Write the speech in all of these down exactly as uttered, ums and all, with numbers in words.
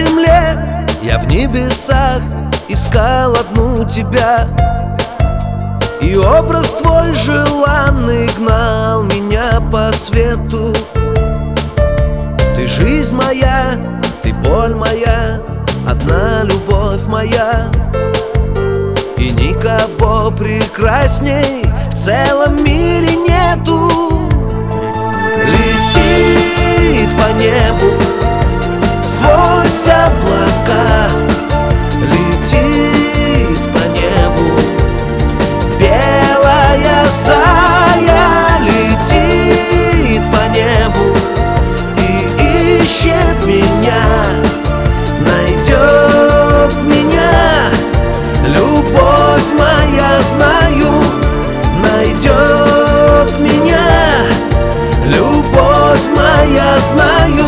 земле, я в небесах искал одну тебя. И образ твой желанный гнал меня по свету. Ты жизнь моя, ты боль моя, одна любовь моя. И никого прекрасней в целом мире нету. Летит по небу сквозь облака, летит по небу белая стая, летит по небу и ищет меня, найдет меня. Любовь моя, знаю, найдет меня. Любовь моя, знаю.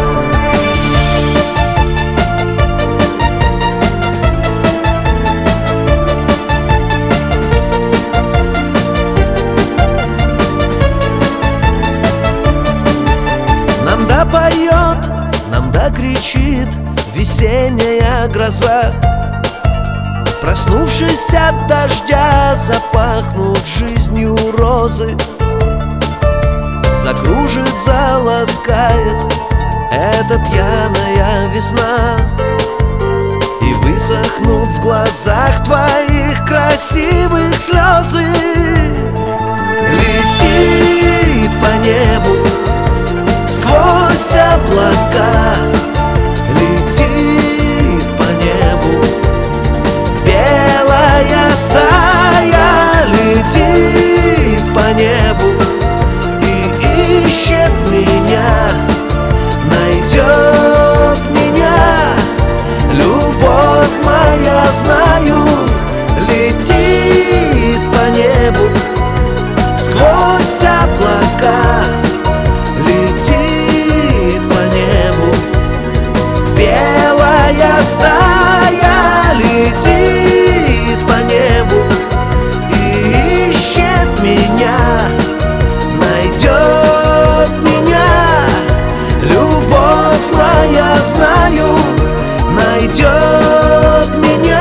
Нам да поет, нам да кричит весенняя гроза. Проснувшись от дождя, запахнут жизнью розы. Закружит, заласкает эта пьяная весна. И высохнут в глазах твоих красивых слезы. Летит по небу сквозь облака, летит по небу белая стая, летит по небу и ищет меня, найдет меня. Любовь моя, знаю, летит по небу сквозь облака, летит по небу белая стая, летит по небу и ищет меня, найдет меня. Любовь моя, знаю, найдет меня.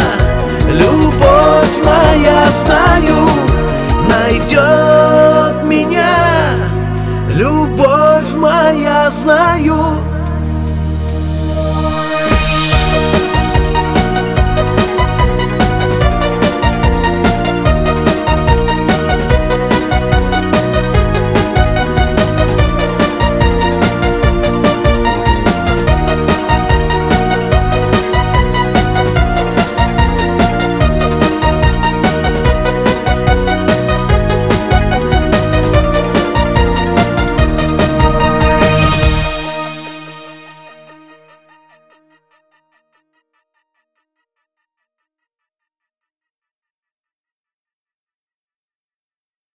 Любовь моя, знаю, найдет меня. Любовь моя, знаю.